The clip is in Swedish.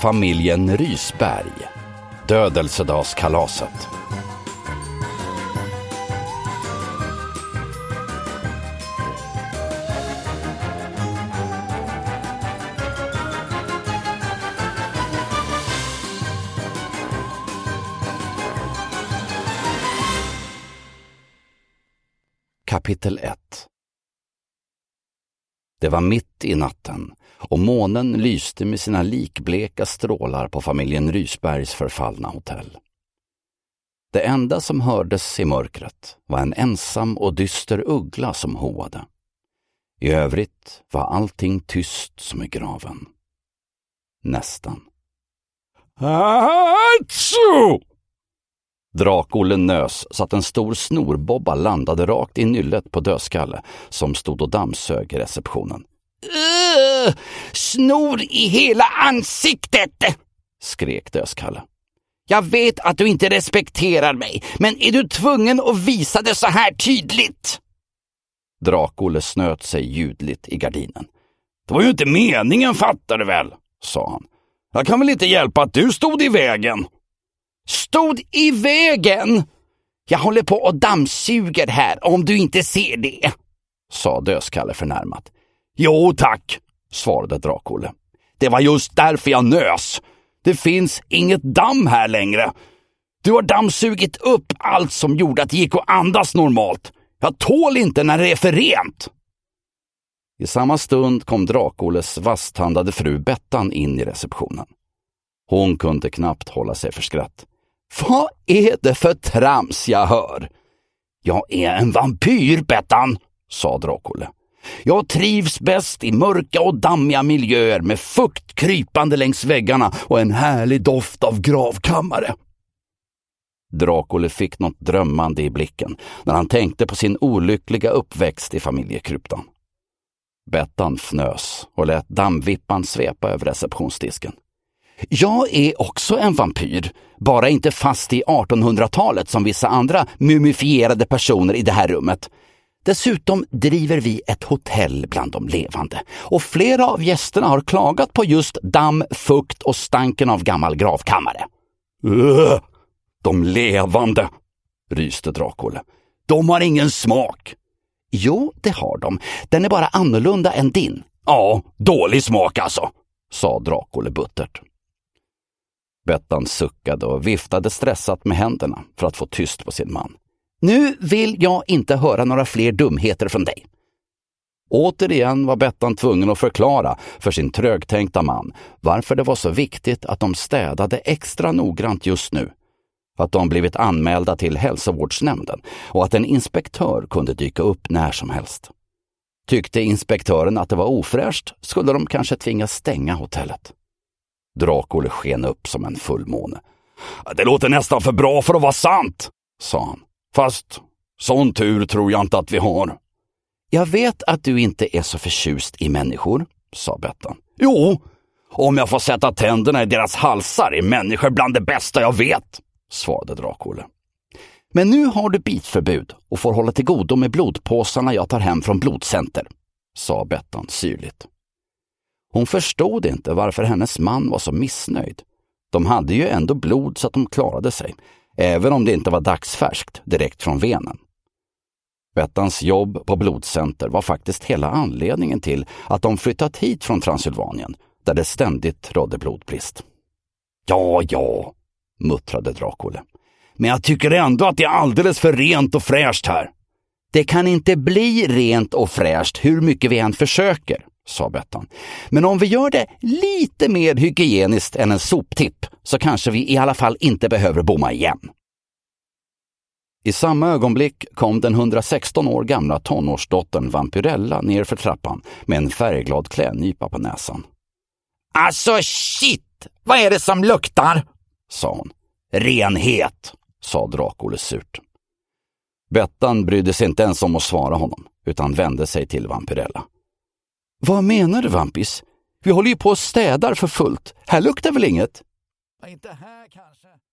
Familjen Rysberg. Dödelsedagskalaset. Kapitel 1. Det var mitt i natten och månen lyste med sina likbleka strålar på familjen Rysbergs förfallna hotell. Det enda som hördes i mörkret var en ensam och dyster uggla som hoade. I övrigt var allting tyst som i graven. Nästan. Atsu! Drak-Olle nös så att en stor snorbobba landade rakt i nyllet på Dödskalle som stod och dammsög i receptionen. Snor i hela ansiktet! Skrek Dödskalle. Jag vet att du inte respekterar mig, men är du tvungen att visa det så här tydligt? Drak-Olle snöt sig ljudligt i gardinen. Det var ju inte meningen, fattar du väl, sa han. Jag kan väl inte hjälpa att du stod i vägen? Stod i vägen? Jag håller på och dammsuger här om du inte ser det, sa Dödskalle förnärmat. Jo tack, svarade Drak-Olle. Det var just därför jag nös. Det finns inget damm här längre. Du har dammsugit upp allt som gjorde att det gick att andas normalt. Jag tål inte när det är för rent. I samma stund kom Drak-Olles vasstandade fru Bettan in i receptionen. Hon kunde knappt hålla sig för skratt. Vad är det för trams jag hör? Jag är en vampyr, Bettan, sa Drak-Olle. Jag trivs bäst i mörka och dammiga miljöer med fukt krypande längs väggarna och en härlig doft av gravkammare. Drak-Olle fick något drömmande i blicken när han tänkte på sin olyckliga uppväxt i familjekryptan. Bettan fnös och lät dammvippan svepa över receptionsdisken. Jag är också en vampyr, bara inte fast i 1800-talet som vissa andra mumifierade personer i det här rummet. Dessutom driver vi ett hotell bland de levande och flera av gästerna har klagat på just damm, fukt och stanken av gammal gravkammare. De levande, ryste Drak-Olle. De har ingen smak. Jo, det har de. Den är bara annorlunda än din. Ja, dålig smak alltså, sa Drak-Olle buttert. Bettan suckade och viftade stressat med händerna för att få tyst på sin man. Nu vill jag inte höra några fler dumheter från dig. Återigen var Bettan tvungen att förklara för sin trögtänkta man varför det var så viktigt att de städade extra noggrant just nu. Att de blivit anmälda till hälsovårdsnämnden och att en inspektör kunde dyka upp när som helst. Tyckte inspektören att det var ofräscht skulle de kanske tvingas stänga hotellet. Drak-Olle sken upp som en fullmåne. Det låter nästan för bra för att vara sant, sa han. Fast sån tur tror jag inte att vi har. Jag vet att du inte är så förtjust i människor, sa Bettan. Jo, om jag får sätta tänderna i deras halsar är människor bland det bästa jag vet, svarade Drak-Olle. Men nu har du bitförbud och får hålla till godo med blodpåsarna jag tar hem från blodcenter, sa Bettan syrligt. Hon förstod inte varför hennes man var så missnöjd. De hade ju ändå blod så att de klarade sig, även om det inte var dagsfärskt direkt från venen. Bettans jobb på blodcenter var faktiskt hela anledningen till att de flyttat hit från Transylvanien, där det ständigt rådde blodbrist. Ja, muttrade Drak-Olle. Men jag tycker ändå att det är alldeles för rent och fräscht här. Det kan inte bli rent och fräscht hur mycket vi än försöker, sa Bettan. Men om vi gör det lite mer hygieniskt än en soptipp så kanske vi i alla fall inte behöver bomma igen. I samma ögonblick kom den 116 år gamla tonårsdottern Vampyrella ner för trappan med en färgglad klädnypa på näsan. Alltså shit, vad är det som luktar? Sa hon. Renhet, sa Drak-Olle surt. Bettan brydde sig inte ens om att svara honom utan vände sig till Vampyrella. Vad menar du, Vampis? Vi håller ju på och städar för fullt. Här luktar väl inget? Inte här kanske,